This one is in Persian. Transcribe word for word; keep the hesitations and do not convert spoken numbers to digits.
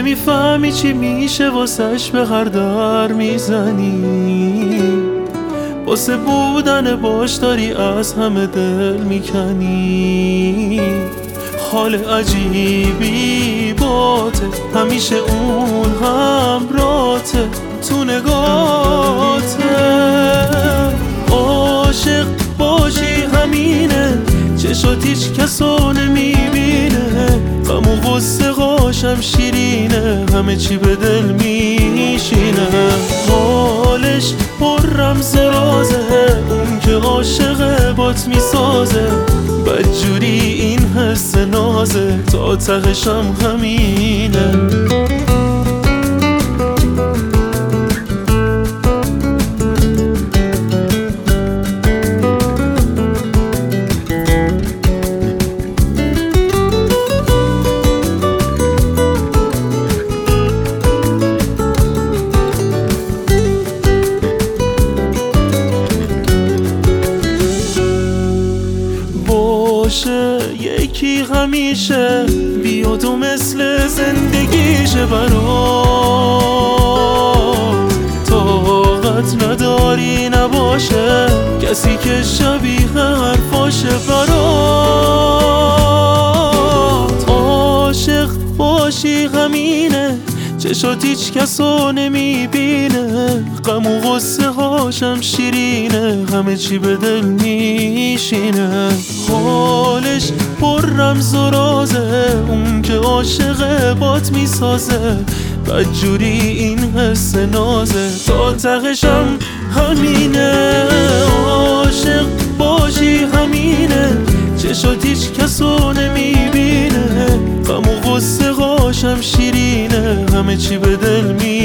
نمیفهمی چی میشه واسش به هر در میزنی، واسه بودن باش داری از همه دل میکنی. حال عجیبی باته، همیشه اون همراته، تو نگاته. عاشق باشی همینه، چشات هیچ کسو نمیبینه، غم و غصه هاشم شیرینه، همه چی به دل میشینه. حالش پر رمز و رازه، اون که عاشق بات میسازه، بدجوری این حس نازه، تا تهشم همینه. باشه یکی همیشه بیاد و مثل زندگیشه برات، طاقت نداری نباشه کسی که شبیه حرفاشه برات. عاشق باشی همینه، چشات هیچ کسو نمیبینه، غم و غصه هاشم شیرینه، همه چی به دل میشینه. حالش پر رمز و رازه، اون که عاشق بات میسازه، بدجوری این حس نازه، تا تهشم همینه. عاشق باشی همینه، چشات هیچ کسو نمیبینه، غم و غصه هاشم شیرینه، همه چی به دل می